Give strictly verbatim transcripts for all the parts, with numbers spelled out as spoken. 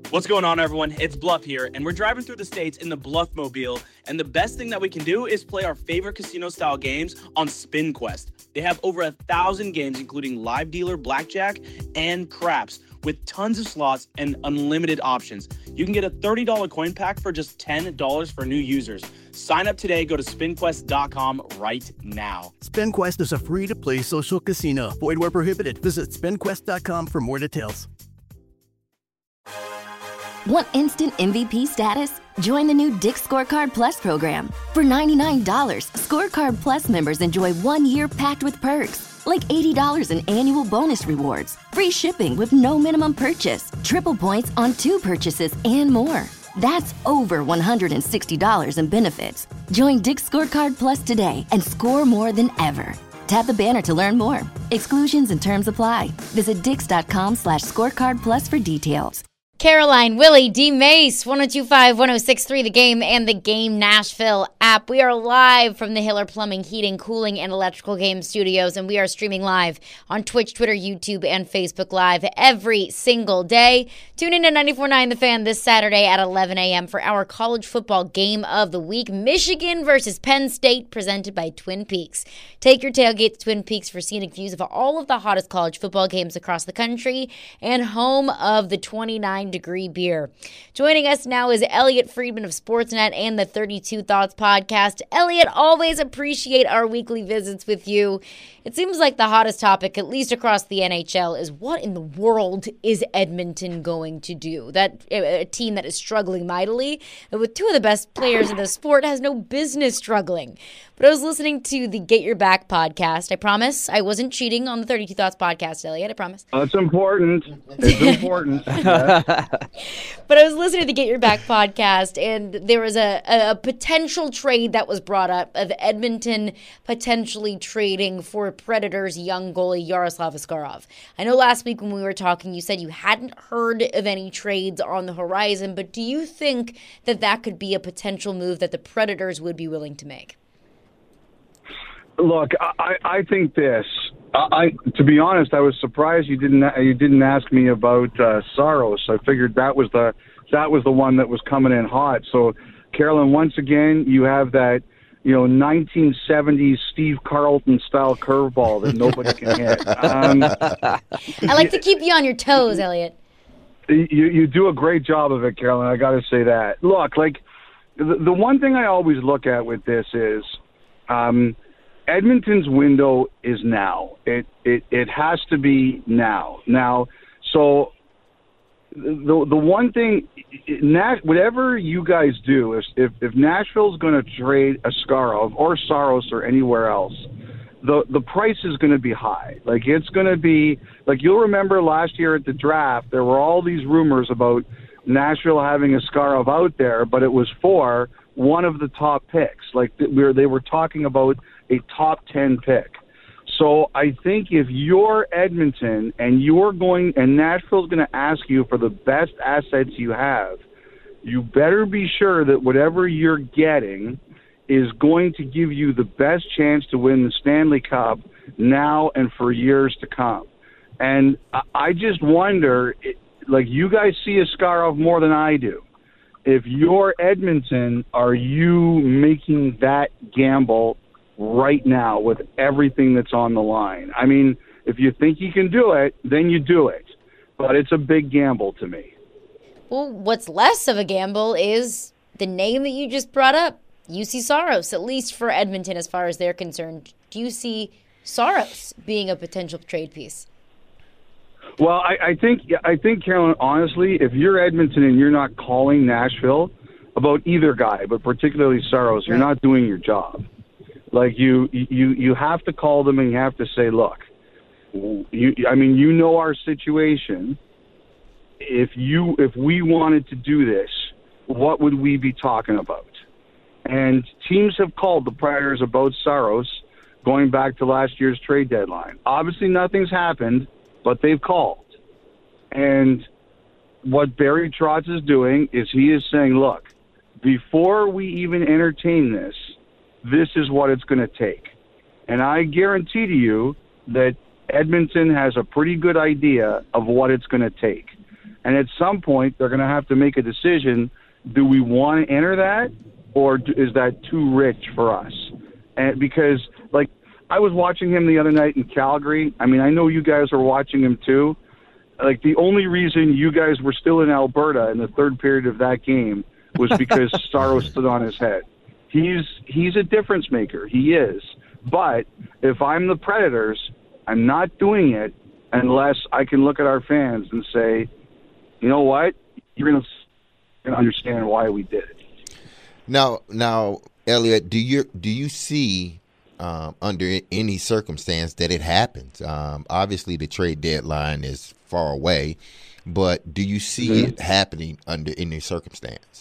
What's going on, everyone? It's Bluff here, and we're driving through the states in the Bluff-mobile, and the best thing that we can do is play our favorite casino-style games on SpinQuest. They have over a thousand games, including live dealer blackjack and craps, with tons of slots and unlimited options. You can get a thirty dollars coin pack for just ten dollars for new users. Sign up today. Go to spin quest dot com right now. SpinQuest is a free-to-play social casino. Void where prohibited. Visit spin quest dot com for more details. Want instant M V P status? Join the new Dick's Scorecard Plus program. For ninety-nine dollars, Scorecard Plus members enjoy one year packed with perks, like eighty dollars in annual bonus rewards, free shipping with no minimum purchase, triple points on two purchases, and more. That's over one hundred sixty dollars in benefits. Join Dick's Scorecard Plus today and score more than ever. Tap the banner to learn more. Exclusions and terms apply. Visit dix.com slash scorecard plus for details. Caroline, Willie, D. Mace, one oh two five, one oh six three, The Game, and the Game Nashville app. We are live from the Hiller Plumbing, Heating, Cooling, and Electrical Game Studios, and we are streaming live on Twitch, Twitter, YouTube, and Facebook Live every single day. Tune in to ninety-four point nine The Fan this Saturday at eleven a.m. for our college football game of the week, Michigan versus Penn State, presented by Twin Peaks. Take your tailgate to Twin Peaks for scenic views of all of the hottest college football games across the country and home of the twenty-nine degree beer. Joining us now is Elliot Friedman of Sportsnet and the thirty-two Thoughts podcast. Elliot, always appreciate our weekly visits with you. It seems like the hottest topic, at least across the N H L, is what in the world is Edmonton going to do? That a team that is struggling mightily, with two of the best players in the sport, has no business struggling. But I was listening to the Get Your Back podcast. I promise I wasn't cheating on the thirty-two Thoughts podcast, Elliot. I promise. That's important. It's important. Yeah. But I was listening to the Get Your Back podcast, and there was a, a, a potential trade that was brought up of Edmonton potentially trading for Predators' young goalie Yaroslav Askarov. I know last week when we were talking, you said you hadn't heard of any trades on the horizon, but do you think that that could be a potential move that the Predators would be willing to make? Look, I, I think this. I, to be honest, I was surprised you didn't you didn't ask me about uh, Saros. I figured that was the that was the one that was coming in hot. So, Carolyn, once again, you have that you know nineteen seventies Steve Carlton style curveball that nobody can hit. Um, I like to keep you on your toes, Elliot. You you do a great job of it, Carolyn. I got to say that. Look, like the, the one thing I always look at with this is. Um, Edmonton's window is now. It it it has to be now. Now, so the the one thing, Nash, whatever you guys do, if if, if Nashville's going to trade Askarov or Saros or anywhere else, the the price is going to be high. Like it's going to be like you'll remember last year at the draft, there were all these rumors about Nashville having Askarov out there, but it was for one of the top picks. Like where they were talking about a top ten pick. So I think if you're Edmonton and you're going, and Nashville's going to ask you for the best assets you have, you better be sure that whatever you're getting is going to give you the best chance to win the Stanley Cup now and for years to come. And I just wonder, like you guys see Askarov more than I do. If you're Edmonton, are you making that gamble right now with everything that's on the line? I mean, if you think you can do it, then you do it. But it's a big gamble to me. Well, what's less of a gamble is the name that you just brought up, U C Saros, at least for Edmonton as far as they're concerned. Do you see Saros being a potential trade piece? Well, I, I think, I think, Carolyn, honestly, if you're Edmonton and you're not calling Nashville about either guy, but particularly Saros, you're not doing your job. Like you, you, you have to call them and you have to say, look, you, I mean, you know our situation. If you, if we wanted to do this, what would we be talking about? And teams have called the Predators about Saros going back to last year's trade deadline. Obviously, nothing's happened, but they've called. And what Barry Trotz is doing is he is saying, look, before we even entertain this, this is what it's going to take. And I guarantee to you that Edmonton has a pretty good idea of what it's going to take. And at some point, they're going to have to make a decision. Do we want to enter that, or is that too rich for us? And because, like, I was watching him the other night in Calgary. I mean, I know you guys are watching him too. Like, the only reason you guys were still in Alberta in the third period of that game was because Saros stood on his head. He's he's a difference maker. He is. But if I'm the Predators, I'm not doing it unless I can look at our fans and say, you know what, you're going to understand why we did it. Now, now, Elliot, do you do you see um, under any circumstance that it happens? Um, obviously, the trade deadline is far away, but do you see mm-hmm. it happening under any circumstance?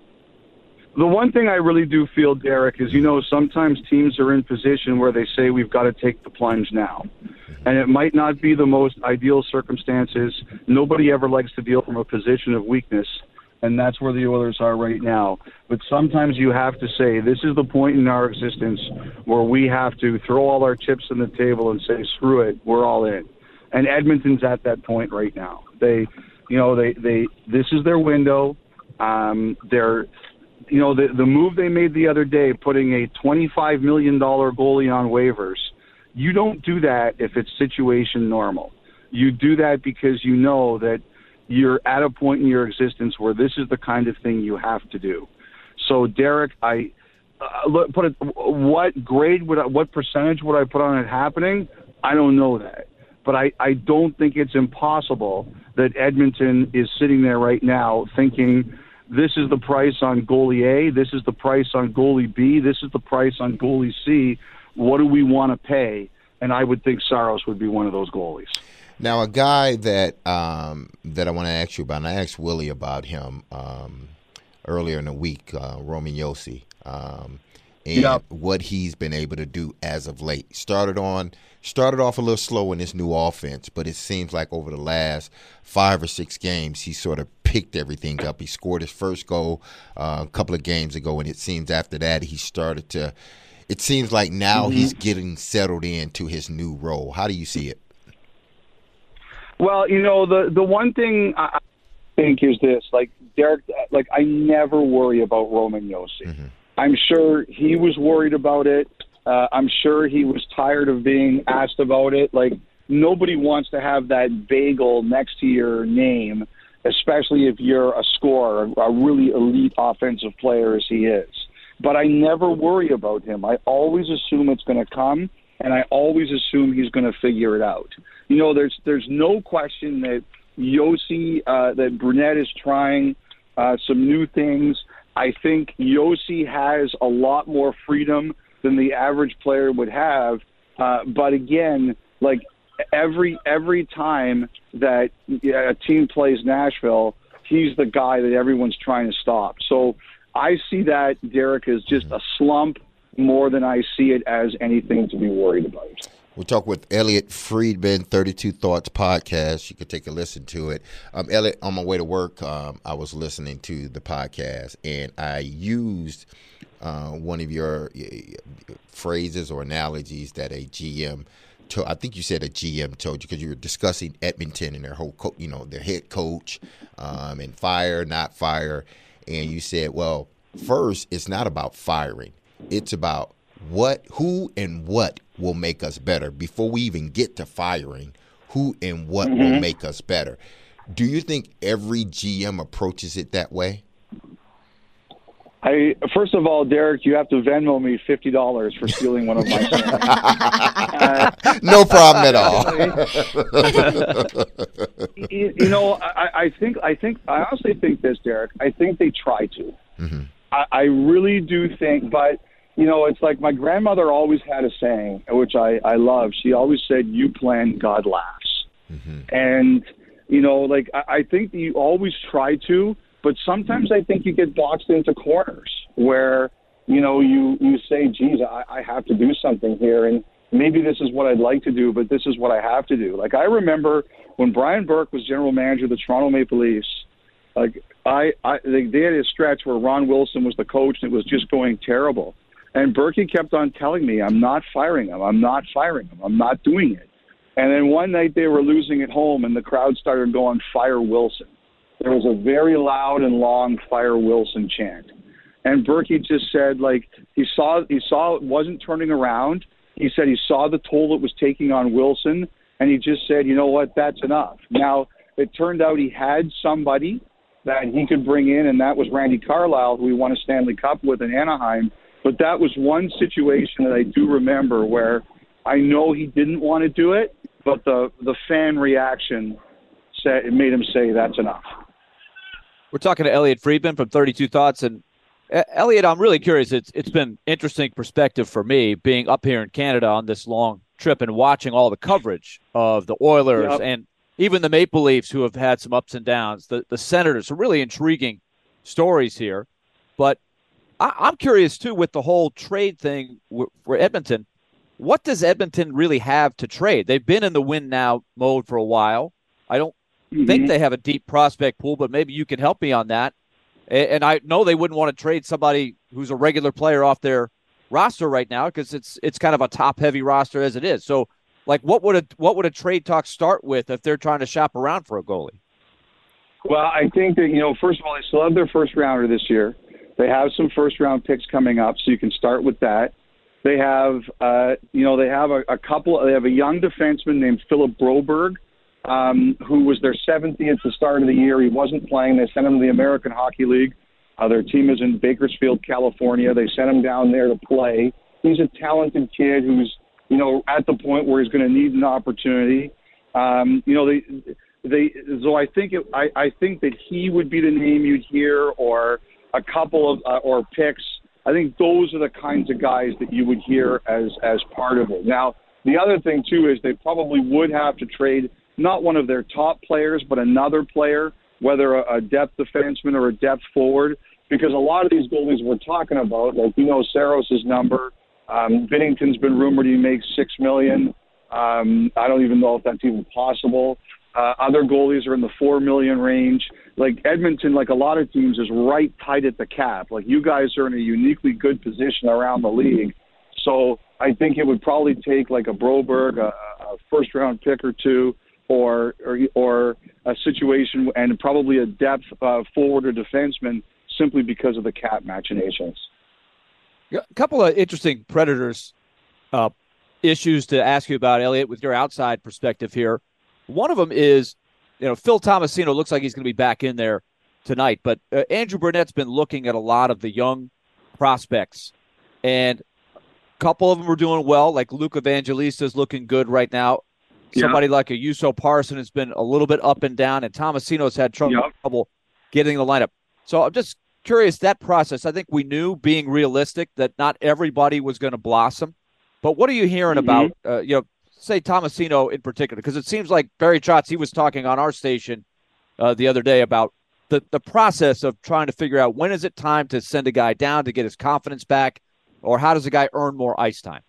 The one thing I really do feel, Derek, is, you know, sometimes teams are in position where they say we've got to take the plunge now. And it might not be the most ideal circumstances. Nobody ever likes to deal from a position of weakness, and that's where the Oilers are right now. But sometimes you have to say, this is the point in our existence where we have to throw all our chips on the table and say, screw it, we're all in. And Edmonton's at that point right now. They, you know, they, they this is their window. Um, they're... You know, the the move they made the other day, putting a twenty-five million dollars goalie on waivers, you don't do that if it's situation normal. You do that because you know that you're at a point in your existence where this is the kind of thing you have to do. So, Derek, I uh, look, put it, what grade would I, what percentage would I put on it happening? I don't know that. But I, I don't think it's impossible that Edmonton is sitting there right now thinking, this is the price on goalie A, this is the price on goalie B, this is the price on goalie C. What do we want to pay? And I would think Saros would be one of those goalies. Now, a guy that um, that I want to ask you about, and I asked Willie about him um, earlier in the week, uh, Roman Josi, um, and yep. what he's been able to do as of late. Started on started off a little slow in this new offense, but it seems like over the last five or six games, he sort of picked everything up. He scored his first goal uh, a couple of games ago, and it seems after that he started to – it seems like now mm-hmm. he's getting settled into his new role. How do you see it? Well, you know, the, the one thing I think is this. Like, Derek, like I never worry about Roman Josi. Mm-hmm. I'm sure he was worried about it. Uh, I'm sure he was tired of being asked about it. Like, nobody wants to have that bagel next to your name, especially if you're a scorer, a really elite offensive player as he is. But I never worry about him. I always assume it's going to come, and I always assume he's going to figure it out. You know, there's there's no question that Josi, uh, that Brunette is trying uh, some new things. I think Josi has a lot more freedom than the average player would have. Uh, but again, like every every time that a team plays Nashville, he's the guy that everyone's trying to stop. So I see that, Derek, as just a slump more than I see it as anything to be worried about. We'll talk with Elliot Friedman, thirty-two Thoughts podcast. You can take a listen to it. Um, Elliot, on my way to work, um, I was listening to the podcast, and I used uh, one of your uh, phrases or analogies that a G M told. I think you said a G M told you because you were discussing Edmonton and their whole, co- you know, their head coach um, and fire, not fire. And you said, well, first, it's not about firing. It's about what, who and what will make us better. Before we even get to firing, who and what mm-hmm. will make us better. Do you think every G M approaches it that way? I First of all, Derek, you have to Venmo me fifty dollars for stealing one of my songs. uh, No problem at all. you, you know, I, I think, I think, I honestly think this, Derek. I think they try to. Mm-hmm. I, I really do think, but you know, it's like my grandmother always had a saying, which I, I love. She always said, you plan, God laughs. Mm-hmm. And, you know, like, I, I think that you always try to, but sometimes I think you get boxed into corners where, you know, you, you say, geez, I, I have to do something here. And maybe this is what I'd like to do, but this is what I have to do. Like, I remember when Brian Burke was general manager of the Toronto Maple Leafs, like, I, I they, they had a stretch where Ron Wilson was the coach and it was just going terrible. And Berkey kept on telling me, I'm not firing him. I'm not firing him. I'm not doing it. And then one night they were losing at home, and the crowd started going, fire Wilson. there was a very loud and long "Fire Wilson" chant. And Berkey just said, like, he saw he saw it wasn't turning around. He said he saw the toll it was taking on Wilson, and he just said, you know what, that's enough. Now, it turned out he had somebody that he could bring in, and that was Randy Carlyle, who he won a Stanley Cup with in Anaheim. But that was one situation that I do remember where I know he didn't want to do it, but the, the fan reaction said, it made him say, that's enough. We're talking to Elliotte Friedman from thirty-two Thoughts, and Elliotte, I'm really curious. It's it's been interesting perspective for me being up here in Canada on this long trip and watching all the coverage of the Oilers yep. and even the Maple Leafs, who have had some ups and downs. The the Senators, some really intriguing stories here. But I, I'm curious too with the whole trade thing for Edmonton. What does Edmonton really have to trade? They've been in the win now mode for a while. I don't mm-hmm. think they have a deep prospect pool, but maybe you can help me on that. And I know they wouldn't want to trade somebody who's a regular player off their roster right now because it's it's kind of a top-heavy roster as it is. So, like, what would a what would a trade talk start with if they're trying to shop around for a goalie? Well, I think that, you know, first of all, they still have their first rounder this year. They have some first-round picks coming up, so you can start with that. They have, uh, you know, they have a, a couple. They have a young defenseman named Philip Broberg, Um, who was their seventieth at the start of the year. He wasn't playing. They sent him to the American Hockey League. Uh, their team is in Bakersfield, California. They sent him down there to play. He's a talented kid who's, you know, at the point where he's going to need an opportunity. Um, you know, they, they. So I think it, I, I think that he would be the name you'd hear, or a couple of uh, or picks. I think those are the kinds of guys that you would hear as as part of it. Now, the other thing too is they probably would have to trade not one of their top players, but another player, whether a, a depth defenseman or a depth forward, because a lot of these goalies we're talking about, like, you know, Saros' number, um, Binnington's been rumored he makes six million dollars. Um, I don't even know if that's even possible. Uh, other goalies are in the four million dollars range. Like Edmonton, like a lot of teams, is right tight at the cap. Like, you guys are in a uniquely good position around the league. So I think it would probably take like a Broberg, a, a first-round pick or two, Or, or or a situation and probably a depth uh, forward or defenseman simply because of the cap machinations. A couple of interesting Predators uh, issues to ask you about, Elliotte, with your outside perspective here. One of them is, you know, Phil Tomasino looks like he's going to be back in there tonight, but uh, Andrew Burnett's been looking at a lot of the young prospects, and a couple of them are doing well, like Luke Evangelista is looking good right now. Somebody yeah. like a Juuso Parson has been a little bit up and down, and Tomasino's had trouble, yep. trouble getting the lineup. So I'm just curious, that process, I think we knew, being realistic, that not everybody was going to blossom. But what are you hearing mm-hmm. about, uh, you know, say Tomasino in particular? Because it seems like Barry Trotz, he was talking on our station uh, the other day about the, the process of trying to figure out when is it time to send a guy down to get his confidence back, or how does a guy earn more ice time?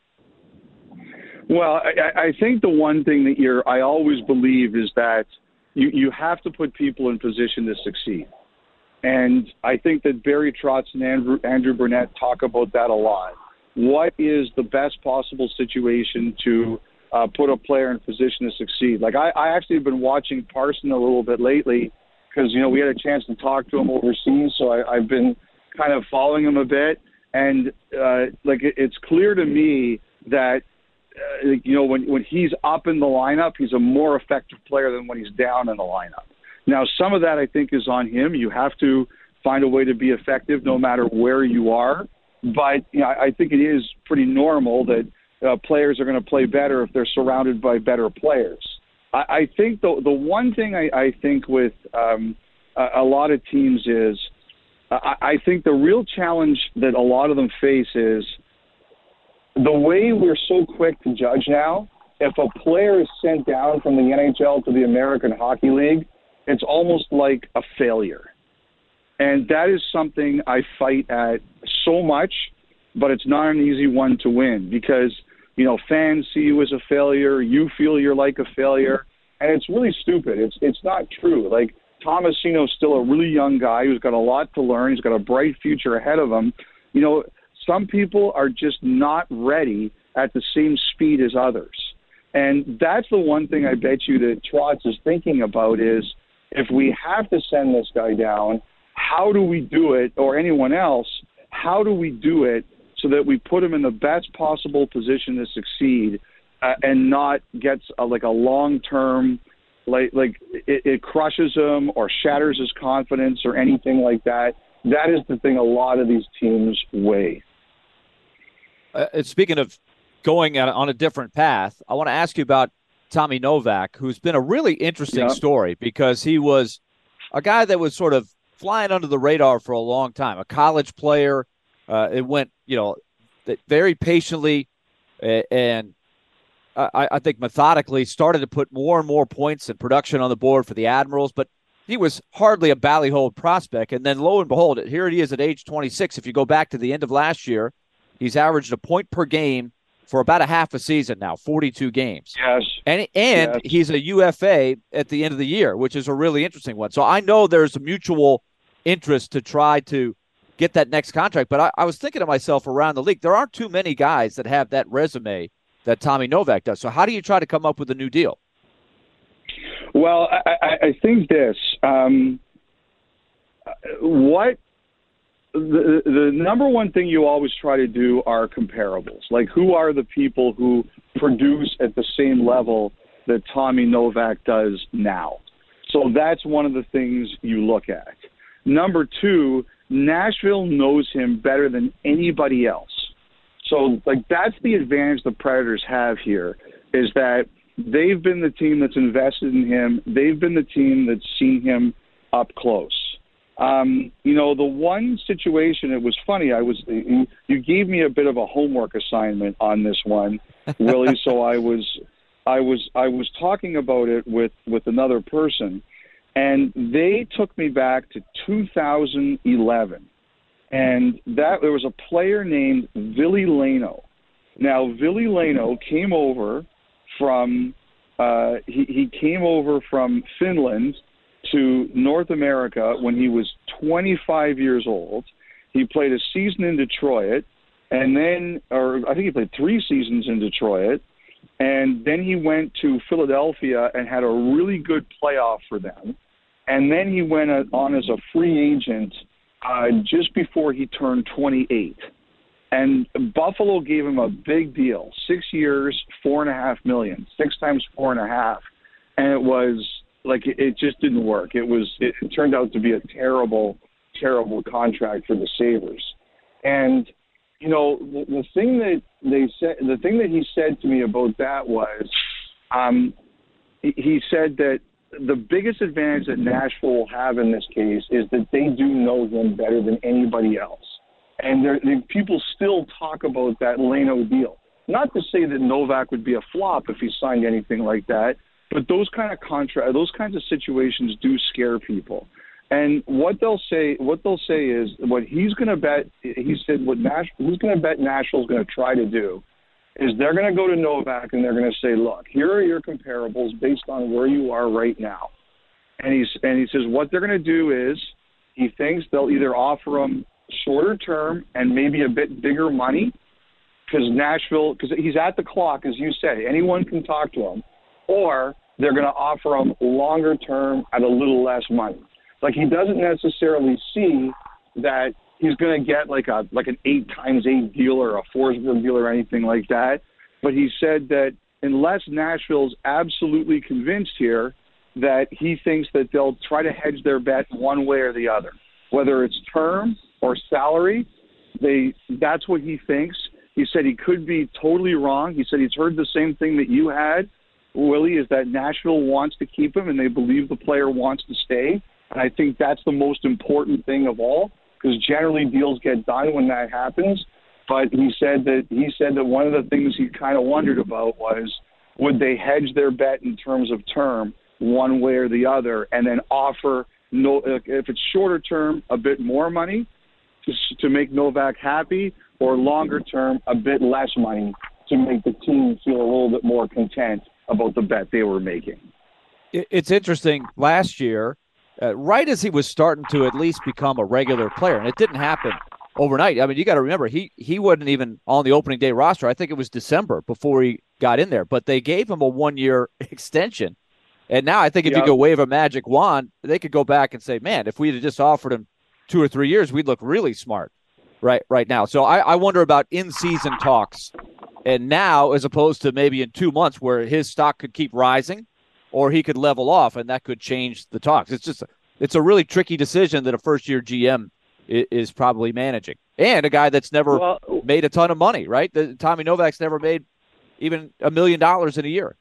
Well, I, I think the one thing that you're, I always believe is that you, you have to put people in position to succeed. And I think that Barry Trotz and Andrew, Andrew Burnett talk about that a lot. What is the best possible situation to uh, put a player in position to succeed? Like, I, I actually have been watching Parson a little bit lately because, you know, we had a chance to talk to him overseas, so I, I've been kind of following him a bit. And, uh, like, it, it's clear to me that Uh, you know, when, when he's up in the lineup, he's a more effective player than when he's down in the lineup. Now, some of that, I think, is on him. You have to find a way to be effective no matter where you are. But you know, I, I think it is pretty normal that uh, players are going to play better if they're surrounded by better players. I, I think the, the one thing I, I think with um, a, a lot of teams is uh, I, I think the real challenge that a lot of them face is the way we're so quick to judge now. If a player is sent down from the N H L to the American Hockey League, it's almost like a failure. And that is something I fight at so much, but it's not an easy one to win because, you know, fans see you as a failure, you feel you're like a failure, and it's really stupid. It's it's not true. Like, Tomasino's still a really young guy who's got a lot to learn. He's got a bright future ahead of him. You know, some people are just not ready at the same speed as others. And that's the one thing I bet you that Trotz is thinking about is, if we have to send this guy down, how do we do it, or anyone else, how do we do it so that we put him in the best possible position to succeed uh, and not get a, like a long-term, like like it, it crushes him or shatters his confidence or anything like that. That is the thing a lot of these teams weigh. Uh, speaking of going on a different path, I want to ask you about Tommy Novak, who's been a really interesting yeah. story because he was a guy that was sort of flying under the radar for a long time, a college player. Uh, it went, you know, very patiently and I, I think methodically started to put more and more points and production on the board for the Admirals, but he was hardly a ballyhold prospect. And then lo and behold, here he is at age twenty-six. If you go back to the end of last year, he's averaged a point per game for about a half a season now, forty-two games. Yes. And and yes. he's a U F A at the end of the year, which is a really interesting one. So I know there's a mutual interest to try to get that next contract. But I, I was thinking to myself around the league, there aren't too many guys that have that resume that Tommy Novak does. So how do you try to come up with a new deal? Well, I, I think this. Um, what the, the number one thing you always try to do are comparables. Like, who are the people who produce at the same level that Tommy Novak does now? So that's one of the things you look at. Number two, Nashville knows him better than anybody else. So, like, that's the advantage the Predators have here, is that they've been the team that's invested in him. They've been the team that's seen him up close. Um, you know, the one situation, it was funny, I was you, you gave me a bit of a homework assignment on this one, Willie, so I was I was I was talking about it with, with another person, and they took me back to two thousand eleven. And that there was a player named Ville Leino. Now, Ville Leino came over from uh, he, he came over from Finland to North America when he was twenty-five years old. He played a season in Detroit, and then, or I think he played three seasons in Detroit, and then he went to Philadelphia and had a really good playoff for them. And then he went on as a free agent uh, just before he turned twenty-eight. And Buffalo gave him a big deal, six years, four and a half million, six times four and a half. And it was like, it, it just didn't work. It was, it, it turned out to be a terrible, terrible contract for the Sabres. And, you know, the, the thing that they said, the thing that he said to me about that was, um, he, he said that the biggest advantage that Nashville will have in this case is that they do know him better than anybody else. And there, there, people still talk about that Leino deal. Not to say that Novak would be a flop if he signed anything like that, but those kind of contract, those kinds of situations do scare people. And what they'll say, what they'll say is what he's going to bet. He said what Nash, he's going to bet Nashville's going to try to do is they're going to go to Novak and they're going to say, look, here are your comparables based on where you are right now. And he's and he says what they're going to do is he thinks they'll either offer him shorter term and maybe a bit bigger money, because Nashville, because he's at the clock, as you say, anyone can talk to him, or they're going to offer him longer term at a little less money. Like, he doesn't necessarily see that he's going to get like a like an eight times eight deal or a Forsberg deal or anything like that. But he said that unless Nashville's absolutely convinced here, that he thinks that they'll try to hedge their bet one way or the other, whether it's term or salary. They that's what he thinks. He said he could be totally wrong. He said he's heard the same thing that you had, Willie, is that Nashville wants to keep him and they believe the player wants to stay. And I think that's the most important thing of all, because generally deals get done when that happens. But he said that he said that one of the things he kind of wondered about was, would they hedge their bet in terms of term one way or the other, and then offer, no, if it's shorter term, a bit more money to, to make Novak happy, or longer term, a bit less money to make the team feel a little bit more content about the bet they were making. It's interesting. Last year, uh, right as he was starting to at least become a regular player, and it didn't happen overnight. I mean, you got to remember, he he wasn't even on the opening day roster. I think it was December before he got in there, but they gave him a one-year extension. And now I think if Yep. you go wave a magic wand, they could go back and say, man, if we had just offered him two or three years, we'd look really smart right right now. So I, I wonder about in-season talks. And now, as opposed to maybe in two months where his stock could keep rising or he could level off, and that could change the talks. It's just it's a really tricky decision that a first-year G M is, is probably managing. And a guy that's never Well, made a ton of money, right? The, Tommy Novak's never made even a million dollars in a year.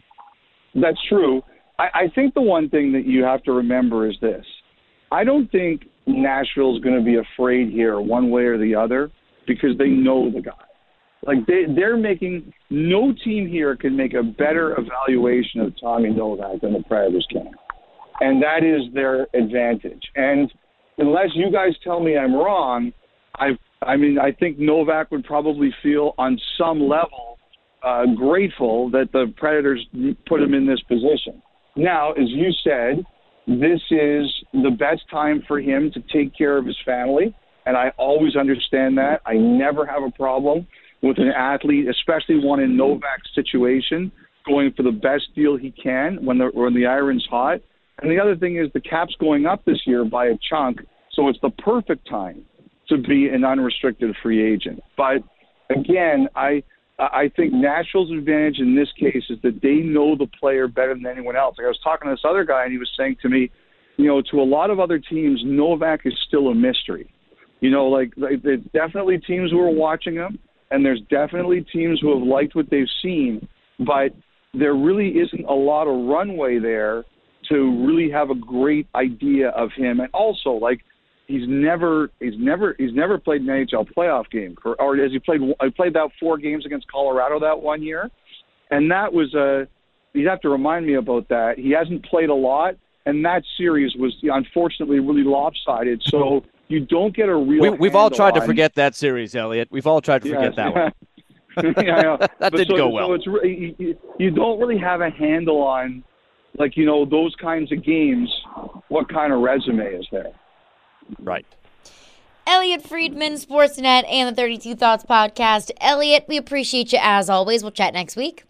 That's true. I, I think the one thing that you have to remember is this. I don't think Nashville is going to be afraid here one way or the other because they know the guy. Like, they, they're making – no team here can make a better evaluation of Tommy Novak than the Predators can. And that is their advantage. And unless you guys tell me I'm wrong, I I mean, I think Novak would probably feel on some level uh, grateful that the Predators put him in this position. Now, as you said, this is the best time for him to take care of his family, and I always understand that. I never have a problem with an athlete, especially one in Novak's situation, going for the best deal he can when the, when the iron's hot. And the other thing is the cap's going up this year by a chunk, so it's the perfect time to be an unrestricted free agent. But, again, I I think Nashville's advantage in this case is that they know the player better than anyone else. Like I was talking to this other guy, and he was saying to me, you know, to a lot of other teams, Novak is still a mystery. You know, like, like there's definitely teams who are watching him, and there's definitely teams who have liked what they've seen, but there really isn't a lot of runway there to really have a great idea of him. And also, like, he's never he's never he's never played an N H L playoff game, or as he played I played that four games against Colorado that one year, and that was a you'd have to remind me about that. He hasn't played a lot, and that series was unfortunately really lopsided. So you don't get a real. We, we've all tried on, to forget that series, Elliot. We've all tried to forget yes, that one. yeah, I know. That But didn't so, go well. So it's re- you, you don't really have a handle on, like, you know, those kinds of games. What kind of resume is there? Right. Elliot Friedman, Sportsnet, and the thirty-two Thoughts podcast. Elliot, we appreciate you as always. We'll chat next week.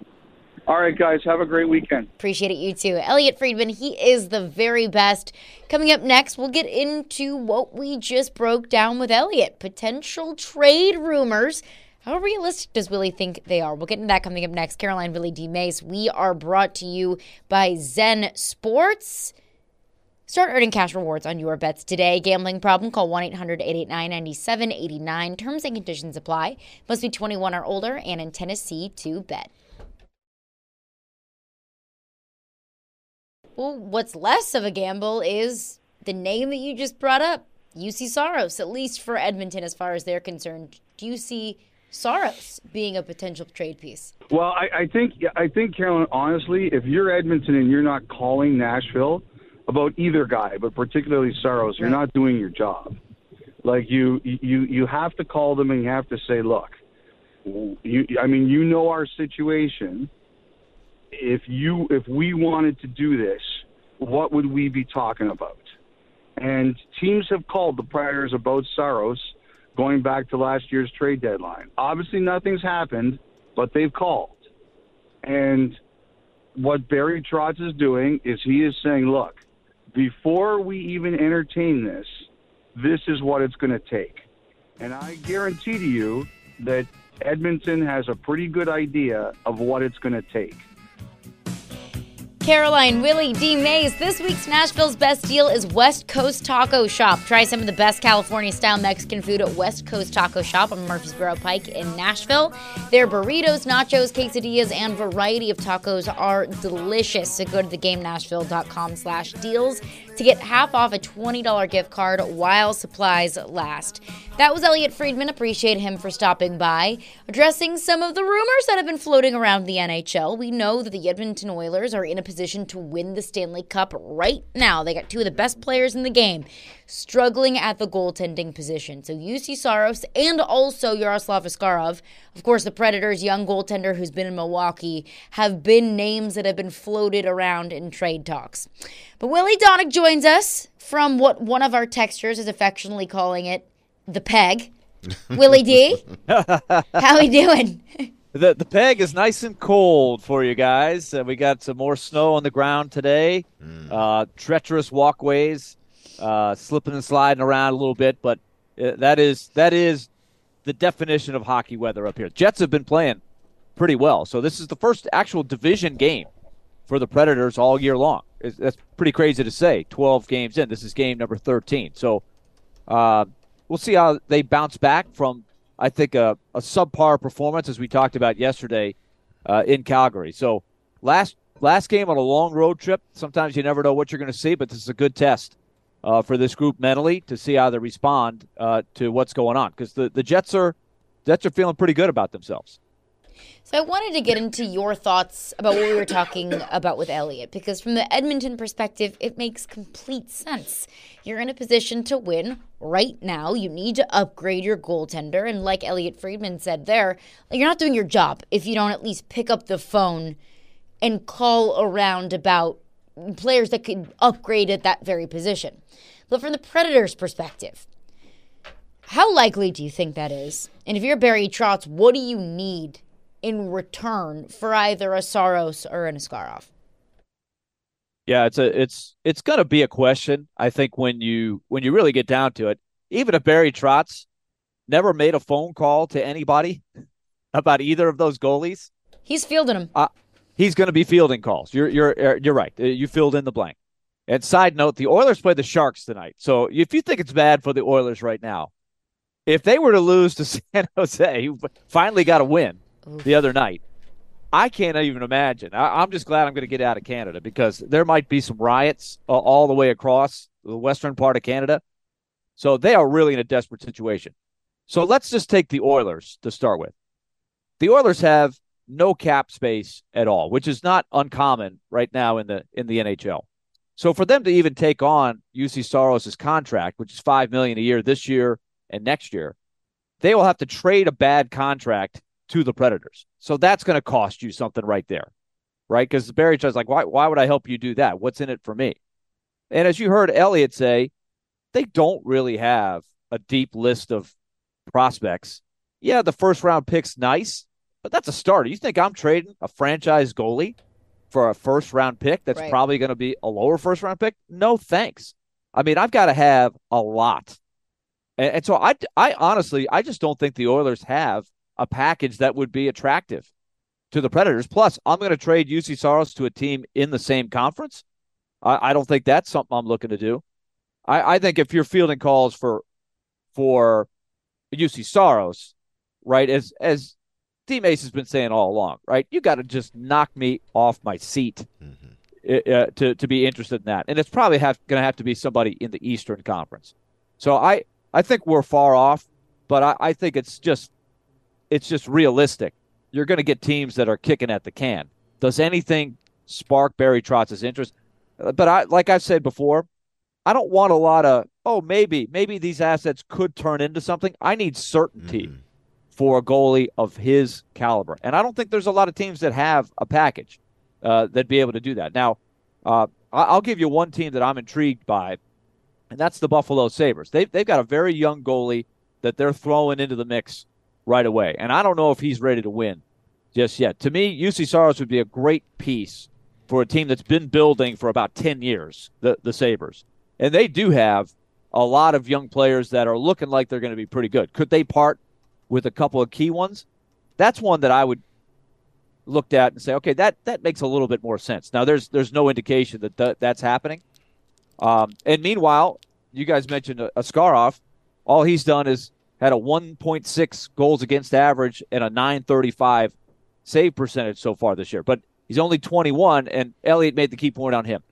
All right, guys. Have a great weekend. Appreciate it, you too. Elliot Friedman, he is the very best. Coming up next, we'll get into what we just broke down with Elliot. Potential trade rumors. How realistic does Willie think they are? We'll get into that coming up next. Caroline, Willie D. Mace. We are brought to you by Zen Sports. Start earning cash rewards on your bets today. Gambling problem? Call one eight hundred eight eight nine nine seven eight nine. Terms and conditions apply. Must be twenty-one or older and in Tennessee to bet. Well, what's less of a gamble is the name that you just brought up, U C Saros, at least for Edmonton as far as they're concerned. Do you see Saros being a potential trade piece? Well, I, I think, I think, Carolyn, honestly, if you're Edmonton and you're not calling Nashville about either guy, but particularly Saros, you're not doing your job. Like, you, you, you have to call them and you have to say, look, you, I mean, you know our situation. If you, if we wanted to do this, what would we be talking about? And teams have called the Predators about Saros going back to last year's trade deadline. Obviously, nothing's happened, but they've called. And what Barry Trotz is doing is he is saying, look, before we even entertain this, this is what it's going to take. And I guarantee to you that Edmonton has a pretty good idea of what it's going to take. Caroline, Willie D. Mays. This week's Nashville's best deal is West Coast Taco Shop. Try some of the best California-style Mexican food at West Coast Taco Shop on Murfreesboro Pike in Nashville. Their burritos, nachos, quesadillas, and variety of tacos are delicious. So go to theGameNashville.com slash deals to get half off a twenty dollars gift card while supplies last. That was Elliot Friedman. Appreciate him for stopping by. Addressing some of the rumors that have been floating around the N H L, we know that the Edmonton Oilers are in a position to win the Stanley Cup right now. They got two of the best players in the game struggling at the goaltending position. So U C Saros and also Yaroslav Askarov, of course the Predators' young goaltender who's been in Milwaukee, have been names that have been floated around in trade talks. But Willie Donick joins us from what one of our texters is affectionately calling it the peg. Willie D, how we doing? The the peg is nice and cold for you guys. Uh, we got some more snow on the ground today. Mm. Uh, treacherous walkways, uh, slipping and sliding around a little bit, but uh, that is that is the definition of hockey weather up here. Jets have been playing pretty well, so this is the first actual division game for the Predators all year long. It's, that's pretty crazy to say. twelve games in. This is game number thirteen. So uh, we'll see how they bounce back from, I think, a, a subpar performance, as we talked about yesterday uh, in Calgary. So last last game on a long road trip, sometimes you never know what you're going to see, but this is a good test uh, for this group mentally to see how they respond uh, to what's going on. Because the, the Jets are Jets are feeling pretty good about themselves. So I wanted to get into your thoughts about what we were talking about with Elliott, because from the Edmonton perspective, it makes complete sense. You're in a position to win right now. You need to upgrade your goaltender. And like Elliot Friedman said there, you're not doing your job if you don't at least pick up the phone and call around about players that could upgrade at that very position. But from the Predators' perspective, how likely do you think that is? And if you're Barry Trotz, what do you need in return for either a Saros or an Askarov? Yeah, it's a it's it's going to be a question. I think when you when you really get down to it, even if Barry Trotz never made a phone call to anybody about either of those goalies, he's fielding them. Uh, he's going to be fielding calls. You're you're you're right. You filled in the blank. And side note, the Oilers play the Sharks tonight. So if you think it's bad for the Oilers right now, if they were to lose to San Jose, who finally got a win the other night, I can't even imagine. I, I'm just glad I'm going to get out of Canada, because there might be some riots uh, all the way across the western part of Canada. So they are really in a desperate situation. So let's just take the Oilers to start with. The Oilers have no cap space at all, which is not uncommon right now in the in the N H L. So for them to even take on U C Saros' contract, which is five million dollars a year this year and next year, they will have to trade a bad contract to the Predators. So that's going to cost you something right there, right? Because Barry Trotz like, why, why would I help you do that? What's in it for me? And as you heard Elliott say, they don't really have a deep list of prospects. Yeah, the first round pick's nice, but that's a starter. You think I'm trading a franchise goalie for a first round pick that's right. probably going to be a lower first round pick? No, thanks. I mean, I've got to have a lot. And, and so I, I honestly, I just don't think the Oilers have a package that would be attractive to the Predators. Plus, I'm going to trade U C Saros to a team in the same conference. I, I don't think that's something I'm looking to do. I, I think if you're fielding calls for for U C Saros, right, as as Team Ace has been saying all along, right, you got to just knock me off my seat mm-hmm. uh, to to be interested in that. And it's probably have, going to have to be somebody in the Eastern Conference. So I, I think we're far off, but I, I think it's just It's just realistic. You're going to get teams that are kicking at the can. Does anything spark Barry Trotz's interest? But I, like I've said before, I don't want a lot of, oh, maybe, maybe these assets could turn into something. I need certainty mm-hmm. for a goalie of his caliber. And I don't think there's a lot of teams that have a package uh, that'd be able to do that. Now, uh, I'll give you one team that I'm intrigued by, and that's the Buffalo Sabres. They've, they've got a very young goalie that they're throwing into the mix right away. And I don't know if he's ready to win just yet. To me, U C Saros would be a great piece for a team that's been building for about ten years, the, the Sabres. And they do have a lot of young players that are looking like they're going to be pretty good. Could they part with a couple of key ones? That's one that I would look at and say, okay, that, that makes a little bit more sense. Now, there's there's no indication that th- that's happening. Um, and meanwhile, you guys mentioned Askarov. All he's done is had a one point six goals against average and a nine thirty-five save percentage so far this year. But he's only twenty-one, and Elliott made the key point on him.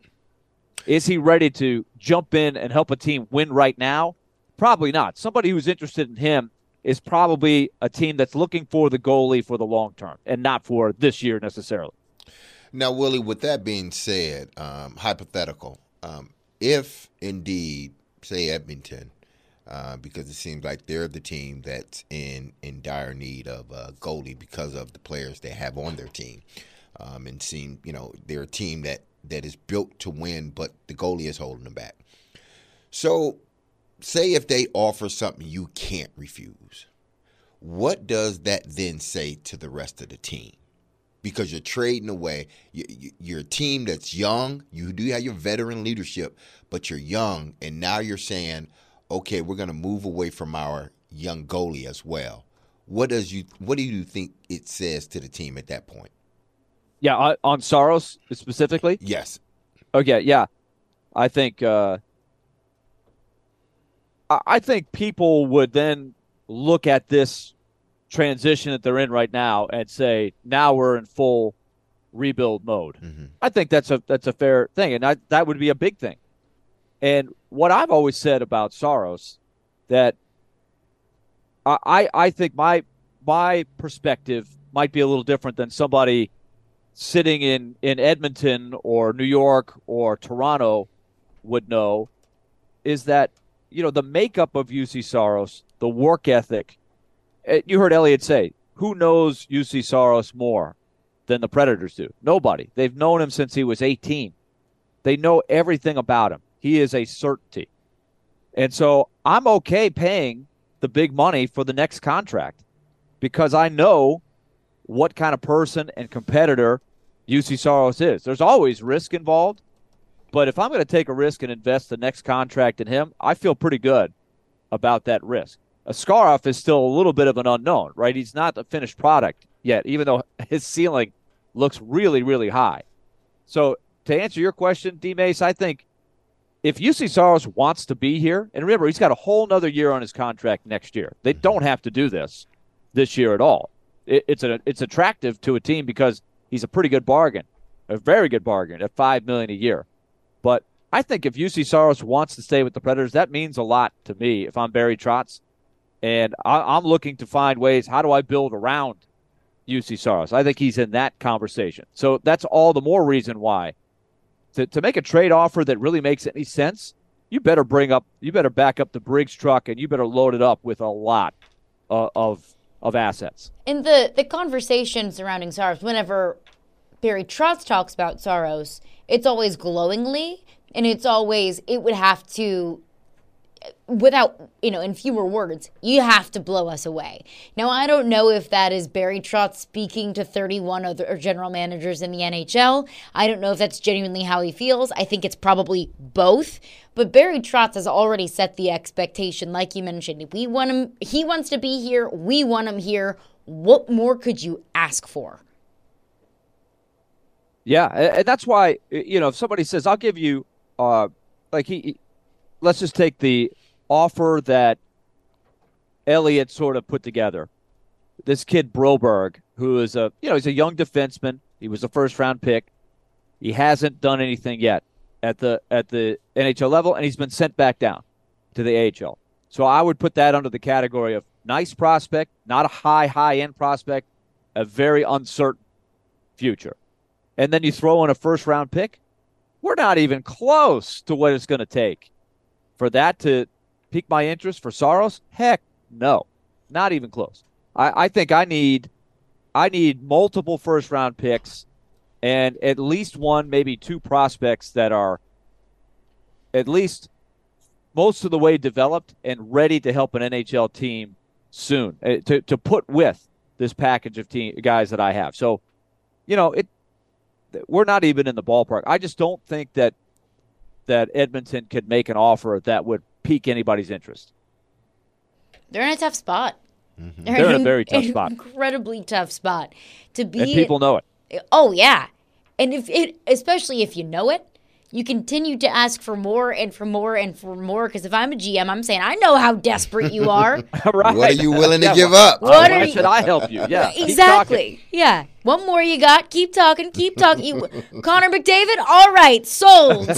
Is he ready to jump in and help a team win right now? Probably not. Somebody who's interested in him is probably a team that's looking for the goalie for the long term and not for this year necessarily. Now, Willie, with that being said, um, hypothetical, um, if indeed, say, Edmonton, Uh, because it seems like they're the team that's in, in dire need of a goalie because of the players they have on their team. Um, and seem, you know, they're a team that, that is built to win, but the goalie is holding them back. So say if they offer something you can't refuse, what does that then say to the rest of the team? Because you're trading away. You're a team that's young. You do have your veteran leadership, but you're young, and now you're saying, okay, we're going to move away from our young goalie as well. What does you? What do you think it says to the team at that point? Yeah, on Saros specifically? Yes. Okay, yeah. I think uh, I think people would then look at this transition that they're in right now and say, now we're in full rebuild mode. Mm-hmm. I think that's a that's a fair thing, and I, that would be a big thing. And what I've always said about Saros, that I I think my my perspective might be a little different than somebody sitting in, in Edmonton or New York or Toronto would know, is that, you know, the makeup of U C Saros, the work ethic. You heard Elliot say, who knows U C Saros more than the Predators do? Nobody. They've known him since he was eighteen. They know everything about him. He is a certainty. And so I'm okay paying the big money for the next contract because I know what kind of person and competitor U C Saros is. There's always risk involved, but if I'm going to take a risk and invest the next contract in him, I feel pretty good about that risk. Askarov is still a little bit of an unknown, right? He's not a finished product yet, even though his ceiling looks really, really high. So to answer your question, D-Mace, I think if U C Saros wants to be here, and remember, he's got a whole nother year on his contract next year. They don't have to do this this year at all. It, it's a, it's attractive to a team because he's a pretty good bargain, a very good bargain at five million dollars a year. But I think if U C Saros wants to stay with the Predators, that means a lot to me if I'm Barry Trotz. And I, I'm looking to find ways, how do I build around U C Saros? I think he's in that conversation. So that's all the more reason why. To, to make a trade offer that really makes any sense, you better bring up, you better back up the Briggs truck, and you better load it up with a lot uh, of of assets. In the, the conversation surrounding Saros, whenever Barry Trotz talks about Saros, it's always glowingly, and it's always, it would have to, without, you know, in fewer words, you have to blow us away. Now, I don't know if that is Barry Trotz speaking to thirty-one other general managers in the N H L. I don't know if that's genuinely how he feels. I think it's probably both. But Barry Trotz has already set the expectation, like you mentioned. We want him, he wants to be here. We want him here. What more could you ask for? Yeah, and that's why, you know, if somebody says, I'll give you, uh, like he, let's just take the offer that Elliott sort of put together. This kid Broberg, who is a, you know, he's a young defenseman. He was a first round pick. He hasn't done anything yet at the at the N H L level, and he's been sent back down to the A H L. So I would put that under the category of nice prospect, not a high, high-end prospect, a very uncertain future. And then you throw in a first-round pick. We're not even close to what it's going to take for that to pique my interest for Saros. Heck, no, not even close. I, I think I need, I need multiple first-round picks and at least one, maybe two prospects that are at least most of the way developed and ready to help an N H L team soon, uh, to to put with this package of team guys that I have. So, you know, it. We're not even in the ballpark. I just don't think that that Edmonton could make an offer that would pique anybody's interest. They're in a tough spot. Mm-hmm. They're, They're in a very tough an spot. Incredibly tough spot to be. And people know it. Oh yeah, and if it, especially if you know it, you continue to ask for more and for more and for more. Because if I'm a G M, I'm saying, I know how desperate you are. Right. What are you willing to yeah, give up? What Why are should I help you? Yeah, exactly. Yeah. What more you got? Keep talking. Keep talking. You, Connor McDavid. All right, sold.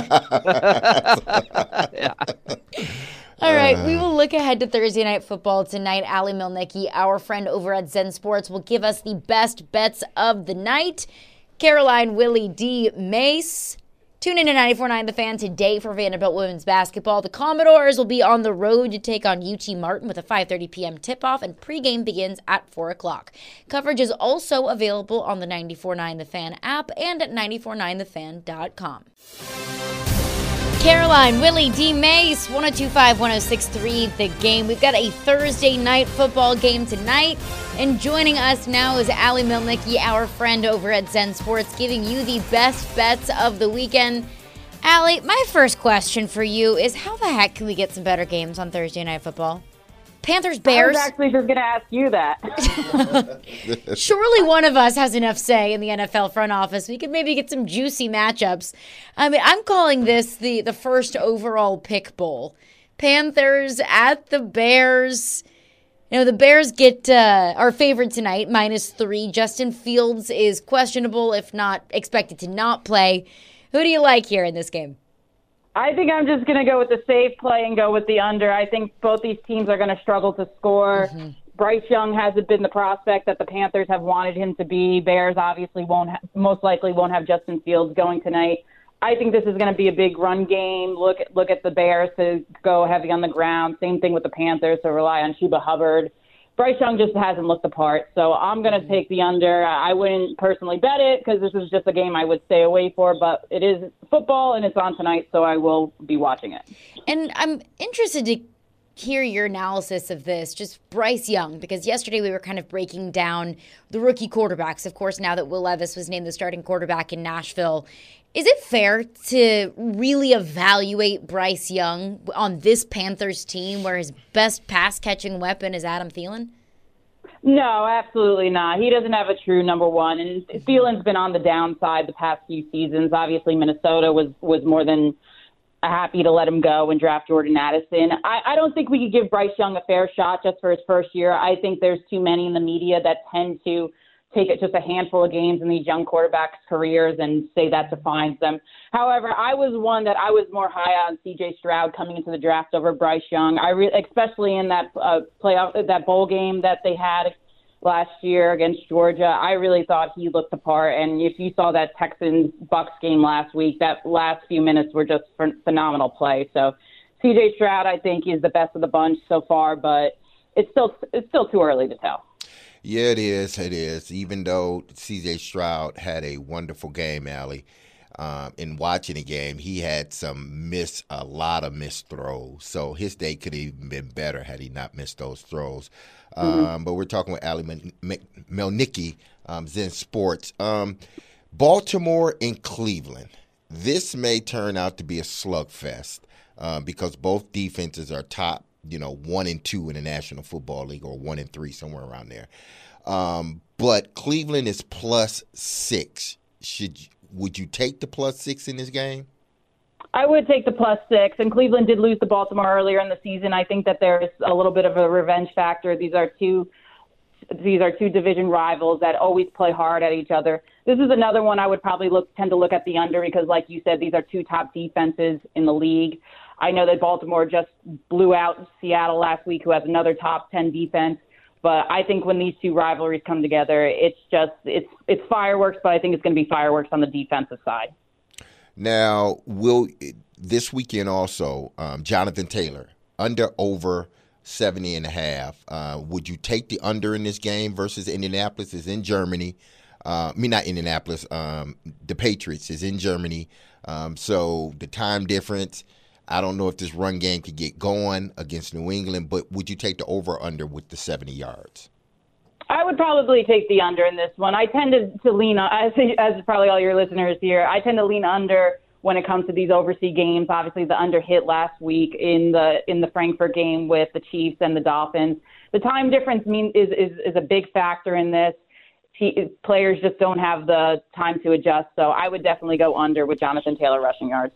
yeah. All right, we will look ahead to Thursday Night Football tonight. Ali Milnicki, our friend over at Zen Sports, will give us the best bets of the night. Caroline Willie D. Mace. Tune in to ninety-four point nine The Fan today for Vanderbilt women's basketball. The Commodores will be on the road to take on U T Martin with a five thirty p.m. tip-off, and pregame begins at four o'clock. Coverage is also available on the ninety-four point nine The Fan app and at ninety four point nine the fan dot com. Caroline, Willie, D. Mace, one oh two five, one oh six three, The Game. We've got a Thursday night football game tonight. And joining us now is Ali Milnicki, our friend over at Zen Sports, giving you the best bets of the weekend. Ali, my first question for you is how the heck can we get some better games on Thursday night football? Panthers, Bears. I was actually just going to ask you that. Surely one of us has enough say in the N F L front office. We could maybe get some juicy matchups. I mean, I'm calling this the, the first overall pick bowl. Panthers at the Bears. You know, the Bears get uh, our favorite tonight, minus three. Justin Fields is questionable, if not expected to not play. Who do you like here in this game? I think I'm just going to go with the safe play and go with the under. I think both these teams are going to struggle to score. Mm-hmm. Bryce Young hasn't been the prospect that the Panthers have wanted him to be. Bears obviously won't, ha- most likely won't have Justin Fields going tonight. I think this is going to be a big run game. Look, look at the Bears to go heavy on the ground. Same thing with the Panthers to rely on Chuba Hubbard. Bryce Young just hasn't looked the part, so I'm going to take the under. I wouldn't personally bet it because this is just a game I would stay away for, but it is football and it's on tonight, so I will be watching it. And I'm interested to hear your analysis of this, just Bryce Young, because yesterday we were kind of breaking down the rookie quarterbacks, of course, now that Will Levis was named the starting quarterback in Nashville. Is it fair to really evaluate Bryce Young on this Panthers team where his best pass-catching weapon is Adam Thielen? No, absolutely not. He doesn't have a true number one, and Thielen's been on the downside the past few seasons. Obviously, Minnesota was, was more than happy to let him go and draft Jordan Addison. I, I don't think we could give Bryce Young a fair shot just for his first year. I think there's too many in the media that tend to take it just a handful of games in these young quarterbacks' careers and say that defines them. However, I was one that I was more high on C J Stroud coming into the draft over Bryce Young. I re- especially in that uh, playoff, that bowl game that they had last year against Georgia. I really thought he looked the part. And if you saw that Texans-Bucks game last week, that last few minutes were just ph- phenomenal play. So C J Stroud, I think, is the best of the bunch so far, but it's still it's still too early to tell. Yeah, it is. It is. Even though C J Stroud had a wonderful game, Allie, um, in watching the game, he had some miss, a lot of missed throws. So his day could have even been better had he not missed those throws. Mm-hmm. Um, but we're talking with Ali Milnicki, um, Zen Sports. Um, Baltimore and Cleveland. This may turn out to be a slugfest uh, because both defenses are top, you know, one and two in the National Football League, or one and three, somewhere around there. Um, but Cleveland is plus six. Should would you take the plus six in this game? I would take the plus six, and Cleveland did lose to Baltimore earlier in the season. I think that there's a little bit of a revenge factor. These are two these are two division rivals that always play hard at each other. This is another one I would probably look tend to look at the under because, like you said, these are two top defenses in the league. I know that Baltimore just blew out Seattle last week, who has another top ten defense. But I think when these two rivalries come together, it's just it's it's fireworks. But I think it's going to be fireworks on the defensive side. Now, will this weekend also, um, Jonathan Taylor, under over seventy and a half. Uh, would you take the under in this game versus Indianapolis? Is in Germany. Uh, I mean, not Indianapolis. Um, the Patriots is in Germany. Um, so the time difference. I don't know if this run game could get going against New England, but would you take the over or under with the seventy yards? I would probably take the under in this one. I tend to, to lean, as, as probably all your listeners here, I tend to lean under when it comes to these overseas games. Obviously, the under hit last week in the in the Frankfurt game with the Chiefs and the Dolphins. The time difference mean, is, is, is a big factor in this. T- players just don't have the time to adjust, so I would definitely go under with Jonathan Taylor rushing yards.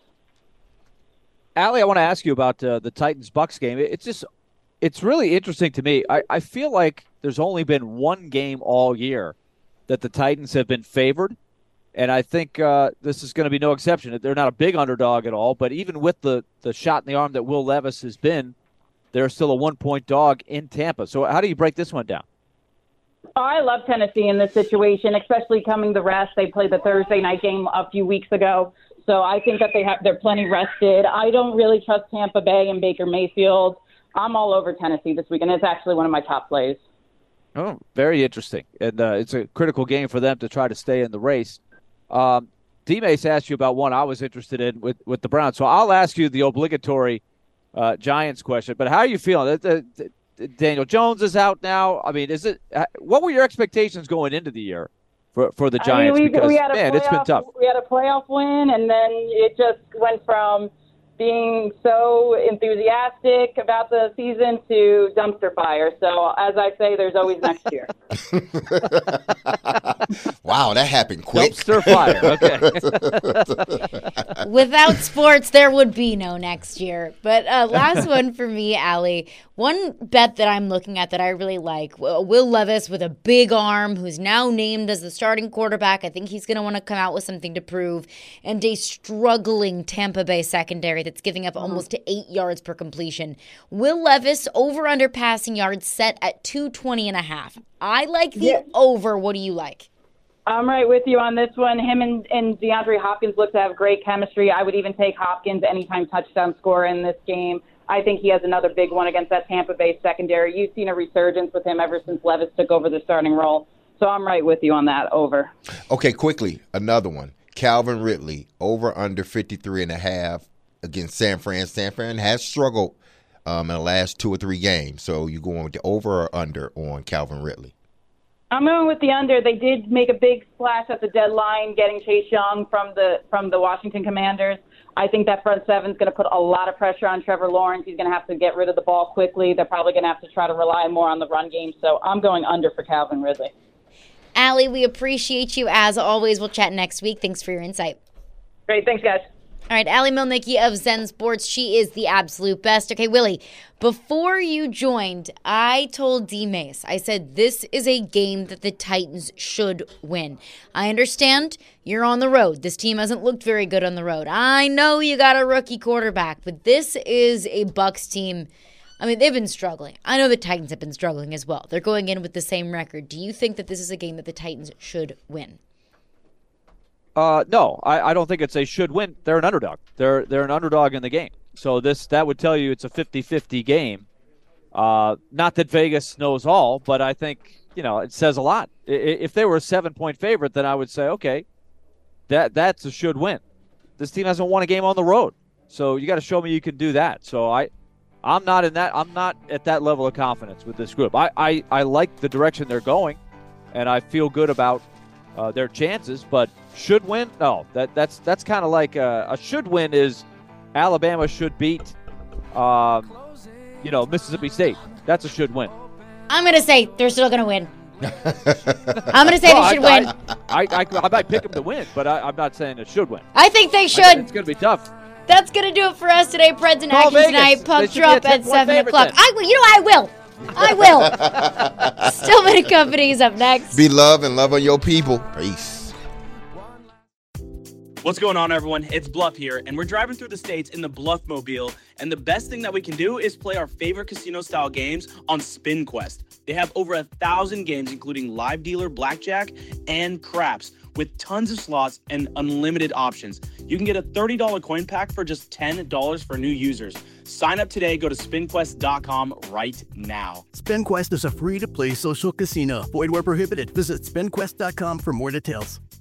Allie, I want to ask you about uh, the Titans-Bucks game. It's just, it's really interesting to me. I, I feel like there's only been one game all year that the Titans have been favored, and I think uh, this is going to be no exception. They're not a big underdog at all, but even with the, the shot in the arm that Will Levis has been, they're still a one-point dog in Tampa. So how do you break this one down? Oh, I love Tennessee in this situation, especially coming the rest. They played the Thursday night game a few weeks ago. So I think that they have, they're plenty rested. I don't really trust Tampa Bay and Baker Mayfield. I'm all over Tennessee this week, and it's actually one of my top plays. Oh, very interesting. And uh, it's a critical game for them to try to stay in the race. Um, D-Mace asked you about one I was interested in with, with the Browns. So I'll ask you the obligatory uh, Giants question. But how are you feeling? The, the, the, Daniel Jones is out now. I mean, is it? What were your expectations going into the year for, for the Giants? I mean, we, because, we had a man, playoff, it's been tough. We had a playoff win, and then it just went from being so enthusiastic about the season to dumpster fire. So, as I say, there's always next year. Wow, that happened quick. Dumpster fire. Okay. Without sports, there would be no next year. But uh, last one for me, Allie. One bet that I'm looking at that I really like, Will Levis with a big arm, who's now named as the starting quarterback. I think he's going to want to come out with something to prove. And a struggling Tampa Bay secondary that's giving up almost eight yards per completion. Will Levis over under passing yards set at two twenty and a half. I like the yes. over. What do you like? I'm right with you on this one. Him and, and DeAndre Hopkins look to have great chemistry. I would even take Hopkins anytime touchdown scorer in this game. I think he has another big one against that Tampa Bay secondary. You've seen a resurgence with him ever since Levis took over the starting role. So I'm right with you on that, over. Okay, quickly, another one. Calvin Ridley, over under fifty-three and a half against San Fran. San Fran has struggled um, in the last two or three games. So you going with the over or under on Calvin Ridley? I'm going with the under. They did make a big splash at the deadline, getting Chase Young from the from the Washington Commanders. I think that front seven is going to put a lot of pressure on Trevor Lawrence. He's going to have to get rid of the ball quickly. They're probably going to have to try to rely more on the run game. So I'm going under for Calvin Ridley. Allie, we appreciate you as always. We'll chat next week. Thanks for your insight. Great. Thanks, guys. All right, Allie Milnicki of Zen Sports. She is the absolute best. Okay, Willie, before you joined, I told D-Mace, I said, this is a game that the Titans should win. I understand you're on the road. This team hasn't looked very good on the road. I know you got a rookie quarterback, but this is a Bucs team. I mean, they've been struggling. I know the Titans have been struggling as well. They're going in with the same record. Do you think that this is a game that the Titans should win? Uh, no, I, I don't think it's a should win. They're an underdog. They're they're an underdog in the game. So this that would tell you it's a fifty-fifty game. Uh, not that Vegas knows all, but I think, you know, it says a lot. If they were a seven-point favorite, then I would say, okay, that that's a should win. This team hasn't won a game on the road, so you got to show me you can do that. So I, I'm not in that. I'm not at that level of confidence with this group. I I, I like the direction they're going, and I feel good about uh, their chances, but. Should win? No, that that's that's kind of like a, a should win is Alabama should beat, um, you know, Mississippi State. That's a should win. I'm gonna say they're still gonna win. I'm gonna say well, they should I, win. I, I, I, I might pick them to win, but I, I'm not saying it should win. I think they should. I, it's gonna be tough. That's gonna do it for us today. Preds and Call Action Vegas. tonight. Puck They drop at seven o'clock. I will. You know I will. I will. Stillman and Company is up next. Be love and love on your people. Peace. What's going on, everyone? It's Bluff here, and we're driving through the states in the Bluff Mobile, and the best thing that we can do is play our favorite casino-style games on Spin Quest. They have over a thousand games, including live dealer, blackjack, and craps, with tons of slots and unlimited options. You can get a thirty dollars coin pack for just ten dollars for new users. Sign up today. Go to spin quest dot com right now. SpinQuest is a free-to-play social casino. Void where prohibited. Visit spin quest dot com for more details.